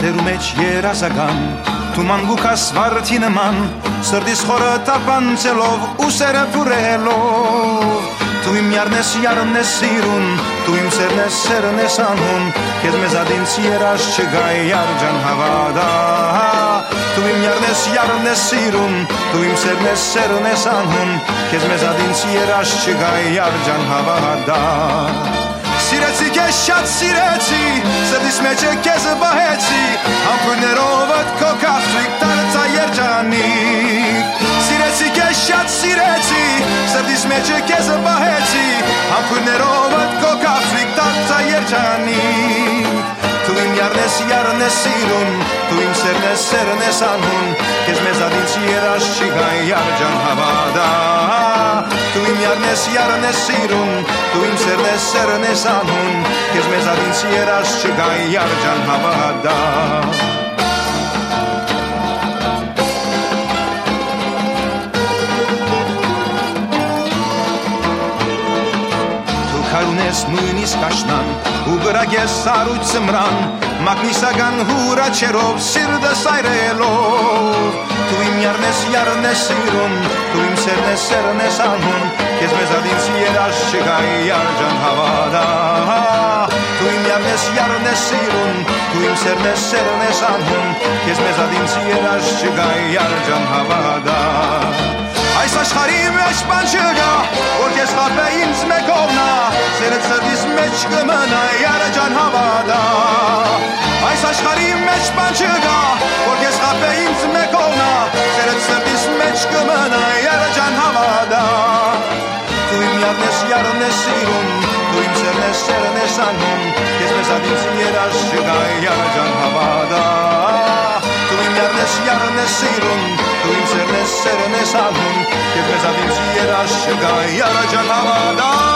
Ստերում մեջ երազական Թուման գուքաս վարդինման Սրդիս խորը տապանցելով ու սերը պուրելով Դու իմ յարն ես սիրուն Դու իմ սերն ես անհուն Կեզ մեզ ադինց երաշ չգայ յարջան հավադա Դու իմ յարն ես սիրուն Դու իմ սերն ես անհուն Կեզ մեզ ադինց երաշ չգայ յարջան հավադա Սիրեցի կեզ շատ սիրեցի Սրդիս մեջը կեզ բահեցի Համբույրներով ըտ քո կաղթրիկ տարծա երջանիկ Սիրեցի կեզ շատ սիրեցի Սրդիս մեջը կեզ բահեցի Համբույրներով ըտ քո կաղթրիկ տարծա երջանիկ Դու իմ յարն ես սիրուն Դու իմ սերն ես անհուն Կեզ մեզ ադինց երաշ չգայ յարջան հավադա Դու իմ յարն ես սիրուն Դու իմ սերն ես անհուն Կեզ մեզ ադինց երաշ չգայ յարջան հավադա Քարունես նույնիսկ աշնան ու գրագես սարույց ծմրան մագնիսական հուրաչերով սիրտս այրելով Դու իմ յարն ես սիրուն Դու իմ սերն ես անհուն Կեզ մեզ ադինց երաշ չգայ յարջան հավադա Դու իմ յարն ես սիրուն Դու իմ սերն ես անհուն Կեզ մեզ ադինց երաշ չգայ յարջան հավադա Այս աշխարհի մեջ բան չկա որ քեզ խաբե ինձ մեկովնա Սերդ սրտիս մեջ կմնա յարջան հավադա Այս աշխարհի մեջ բան չկա որ քեզ խաբե ինձ մեկովնա Սերդ սրտիս մեջ կմնա յարջան հավադա Դու իմ յարն ես սիրուն Դու իմ սերն ես անհուն Կեզ մեզ ադինց երաշ չգայ յարջան հավադա Դու իմ յարն ես սիրուն Դու իմ սերն ես անհուն Կեզ մեզ ադինց երաշ չգայ յարջան հավադա